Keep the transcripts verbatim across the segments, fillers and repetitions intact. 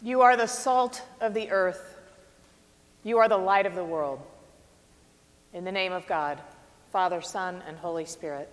You are the salt of the earth. You are the light of the world. In the name of God, Father, Son, and Holy Spirit.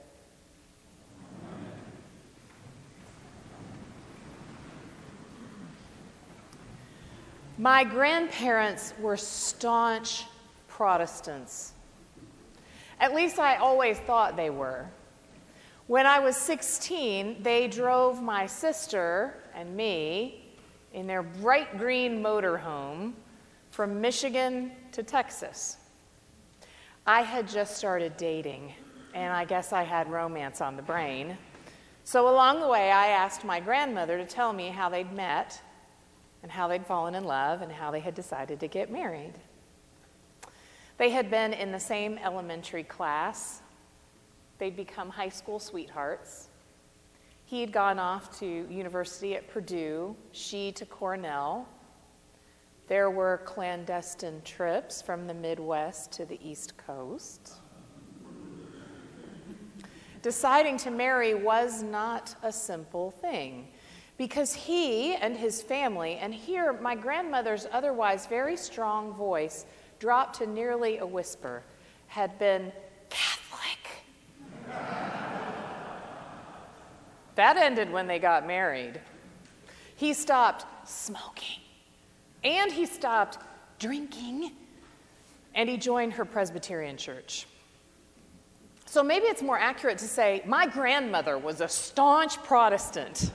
My grandparents were staunch Protestants. At least I always thought they were. When I was sixteen, they drove my sister and me in their bright green motorhome from Michigan to Texas. I had just started dating, and I guess I had romance on the brain. So along the way, I asked my grandmother to tell me how they'd met and how they'd fallen in love and how they had decided to get married. They had been in the same elementary class. They'd become high school sweethearts. He had gone off to university at Purdue, she to Cornell. There were clandestine trips from the Midwest to the East Coast. Deciding to marry was not a simple thing, because he and his family, and here my grandmother's otherwise very strong voice dropped to nearly a whisper, had been Catholic. That ended when they got married. He stopped smoking, and he stopped drinking, and he joined her Presbyterian church. So maybe it's more accurate to say my grandmother was a staunch Protestant.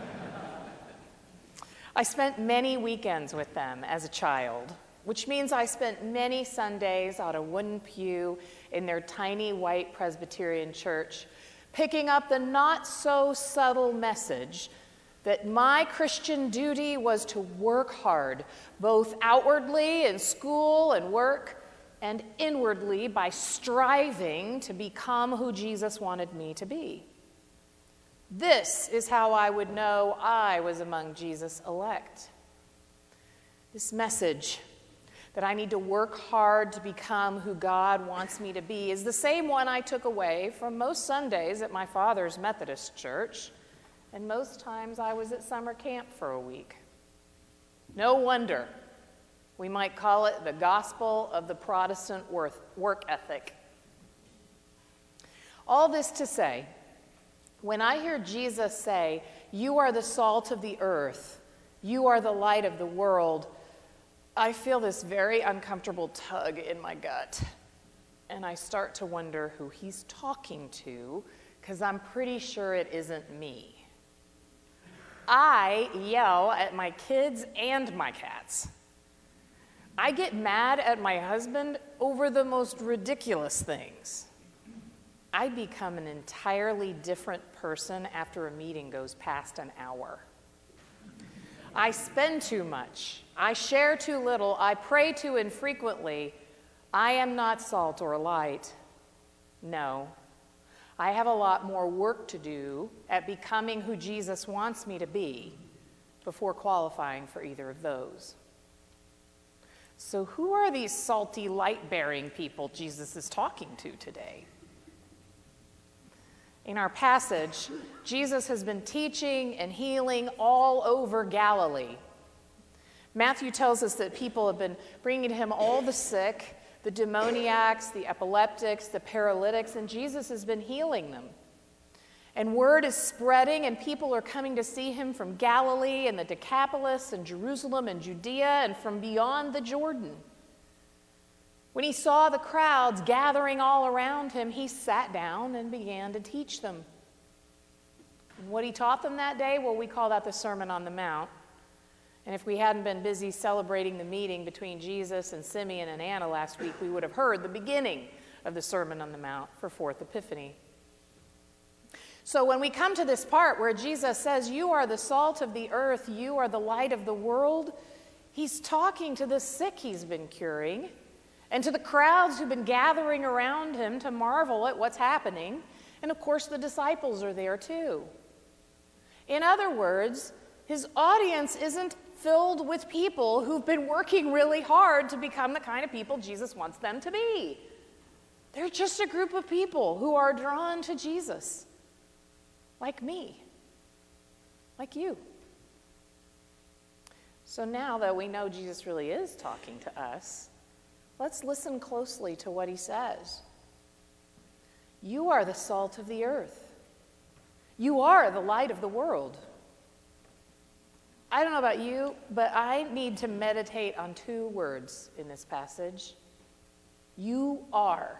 I spent many weekends with them as a child, which means I spent many Sundays on a wooden pew in their tiny white Presbyterian church, picking up the not-so-subtle message that my Christian duty was to work hard, both outwardly in school and work, and inwardly by striving to become who Jesus wanted me to be. This is how I would know I was among Jesus' elect. This message that I need to work hard to become who God wants me to be is the same one I took away from most Sundays at my father's Methodist church, and most times I was at summer camp for a week. No wonder we might call it the gospel of the Protestant work ethic. All this to say, when I hear Jesus say, "You are the salt of the earth, you are the light of the world," I feel this very uncomfortable tug in my gut. And I start to wonder who he's talking to, because I'm pretty sure it isn't me. I yell at my kids and my cats. I get mad at my husband over the most ridiculous things. I become an entirely different person after a meeting goes past an hour. I spend too much. I share too little. I pray too infrequently. I am not salt or light. No. I have a lot more work to do at becoming who Jesus wants me to be before qualifying for either of those. So who are these salty, light-bearing people Jesus is talking to today? In our passage, Jesus has been teaching and healing all over Galilee. Matthew tells us that people have been bringing to him all the sick, the demoniacs, the epileptics, the paralytics, and Jesus has been healing them. And word is spreading, and people are coming to see him from Galilee and the Decapolis and Jerusalem and Judea and from beyond the Jordan. When he saw the crowds gathering all around him, he sat down and began to teach them. And what he taught them that day, well, we call that the Sermon on the Mount. And if we hadn't been busy celebrating the meeting between Jesus and Simeon and Anna last week, we would have heard the beginning of the Sermon on the Mount for Fourth Epiphany. So when we come to this part where Jesus says, "You are the salt of the earth, you are the light of the world," he's talking to the sick he's been curing, and to the crowds who've been gathering around him to marvel at what's happening. And of course, the disciples are there too. In other words, his audience isn't filled with people who've been working really hard to become the kind of people Jesus wants them to be. They're just a group of people who are drawn to Jesus, like me, like you. So now that we know Jesus really is talking to us, let's listen closely to what he says. You are the salt of the earth. You are the light of the world. I don't know about you, but I need to meditate on two words in this passage. You are.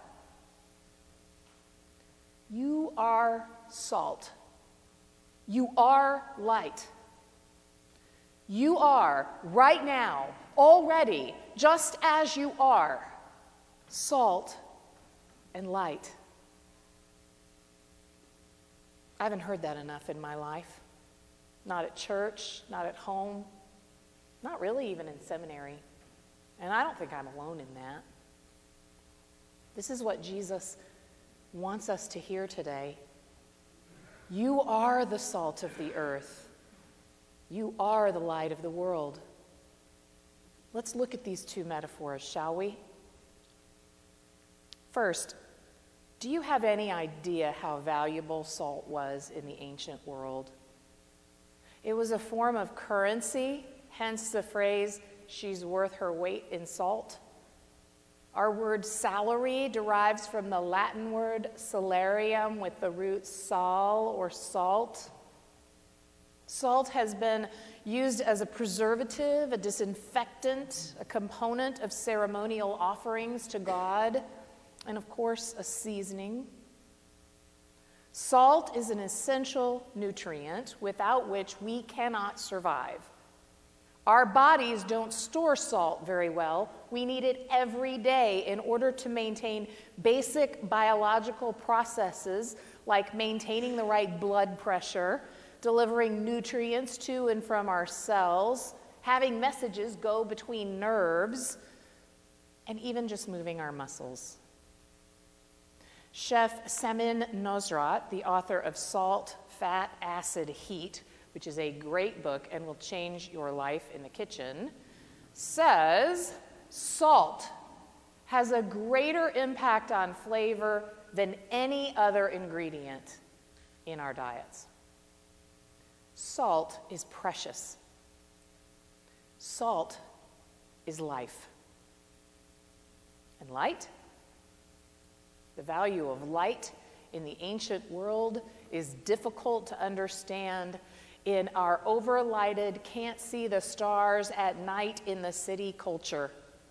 You are salt. You are light. You are, right now, already, just as you are, salt and light. I haven't heard that enough in my life. Not at church, not at home, not really even in seminary. And I don't think I'm alone in that. This is what Jesus wants us to hear today. You are the salt of the earth. You are the light of the world. Let's look at these two metaphors, shall we? First, do you have any idea how valuable salt was in the ancient world? It was a form of currency, hence the phrase, she's worth her weight in salt. Our word salary derives from the Latin word salarium with the root sal or salt. Salt has been used as a preservative, a disinfectant, a component of ceremonial offerings to God, and of course, a seasoning. Salt is an essential nutrient without which we cannot survive. Our bodies don't store salt very well. We need it every day in order to maintain basic biological processes like maintaining the right blood pressure, delivering nutrients to and from our cells, having messages go between nerves, and even just moving our muscles. Chef Samin Nosrat, the author of Salt, Fat, Acid, Heat, which is a great book and will change your life in the kitchen, says salt has a greater impact on flavor than any other ingredient in our diets. Salt is precious. Salt is life. And light? The value of light in the ancient world is difficult to understand in our overlighted, can't see the stars at night in the city culture.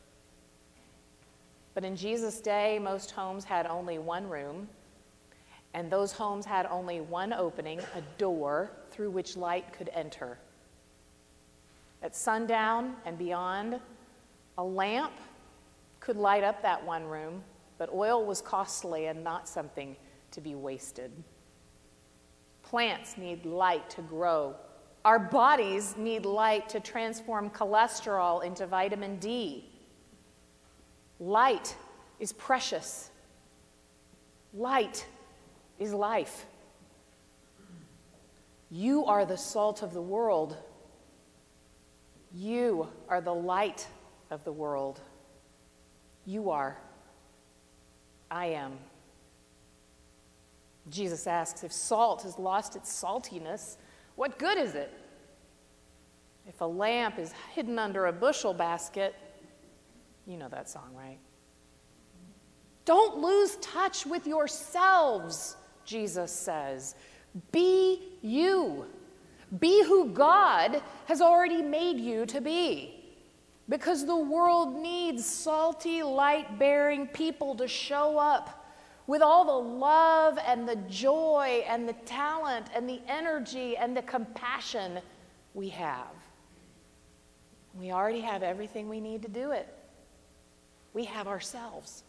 But in Jesus' day, most homes had only one room, and those homes had only one opening, a door, through which light could enter. At sundown and beyond, a lamp could light up that one room, but oil was costly and not something to be wasted. Plants need light to grow. Our bodies need light to transform cholesterol into vitamin D. Light is precious. Light is life. You are the salt of the world. You are the light of the world. You are. I am. Jesus asks, if salt has lost its saltiness, what good is it? If a lamp is hidden under a bushel basket, you know that song, right? Don't lose touch with yourselves, Jesus says. Be you. Be who God has already made you to be. Because the world needs salty, light-bearing people to show up with all the love and the joy and the talent and the energy and the compassion we have. We already have everything we need to do it. We have ourselves.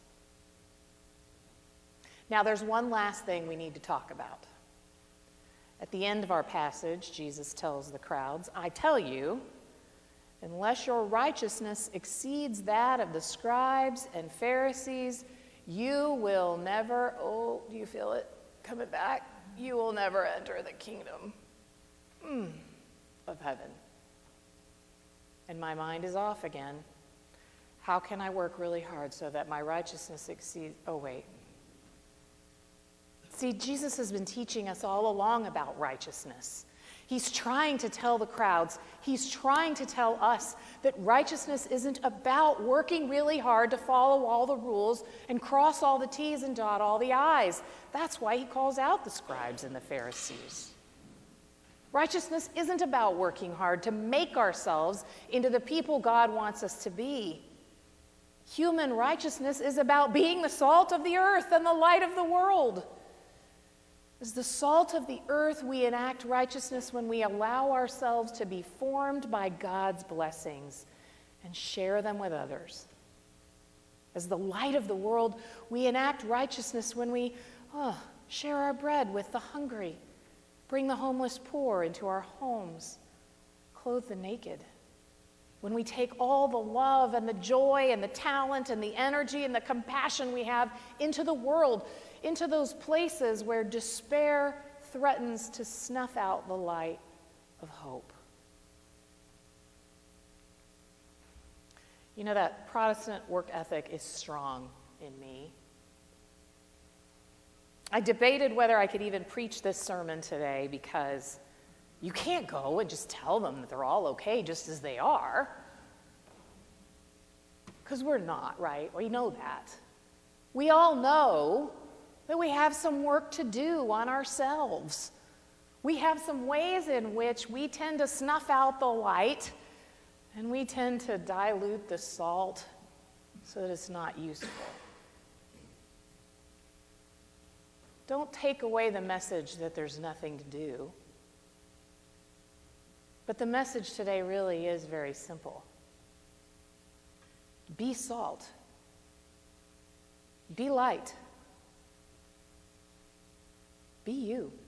Now, there's one last thing we need to talk about. At the end of our passage, Jesus tells the crowds, I tell you, unless your righteousness exceeds that of the scribes and Pharisees, you will never, oh, do you feel it coming back? You will never enter the kingdom mm, of heaven. And my mind is off again. How can I work really hard so that my righteousness exceeds, oh, wait. See, Jesus has been teaching us all along about righteousness. He's trying to tell the crowds, he's trying to tell us that righteousness isn't about working really hard to follow all the rules and cross all the T's and dot all the I's. That's why he calls out the scribes and the Pharisees. Righteousness isn't about working hard to make ourselves into the people God wants us to be. Human righteousness is about being the salt of the earth and the light of the world. As the salt of the earth, we enact righteousness when we allow ourselves to be formed by God's blessings and share them with others. As the light of the world, we enact righteousness when we oh, share our bread with the hungry, bring the homeless poor into our homes, clothe the naked. When we take all the love and the joy and the talent and the energy and the compassion we have into the world, into those places where despair threatens to snuff out the light of hope. You know, that Protestant work ethic is strong in me. I debated whether I could even preach this sermon today because you can't go and just tell them that they're all okay just as they are. Because we're not, right? We know that. We all know that we have some work to do on ourselves. We have some ways in which we tend to snuff out the light and we tend to dilute the salt so that it's not useful. Don't take away the message that there's nothing to do. But the message today really is very simple. Be salt. Be light. Be you.